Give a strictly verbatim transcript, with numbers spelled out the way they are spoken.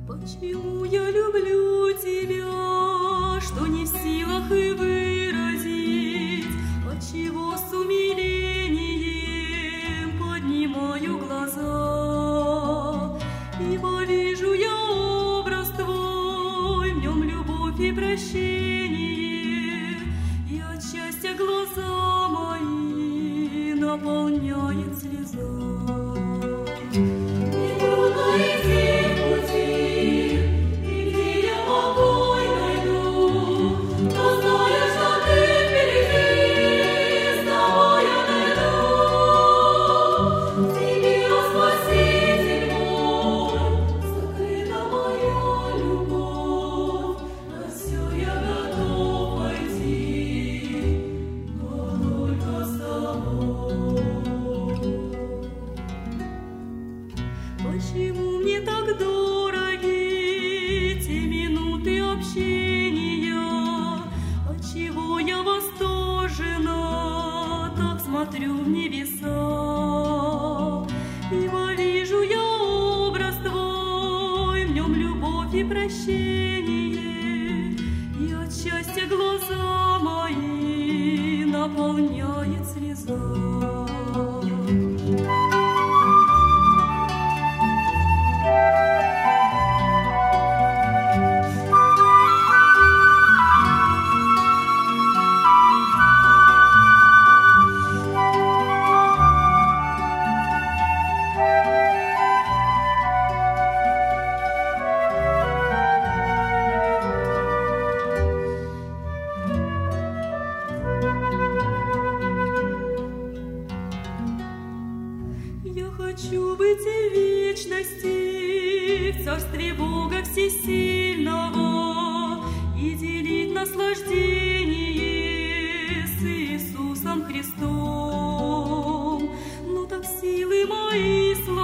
Почему я люблю тебя, что не в силах и выразить, отчего с умилением поднимаю глаза, ибо вижу я образ твой, в нем любовь и прощение, и от счастья глаза мои наполняет слеза. Почему мне так дороги те минуты общения? Отчего я восторженно так смотрю в небеса? Ибо вижу я образ твой, в нем любовь и прощение, и от счастья глаза мои наполняет слеза. Я хочу быть и в вечности, в царстве Бога Всесильного, и делить наслаждение с Иисусом Христом. Но так силы мои слабы,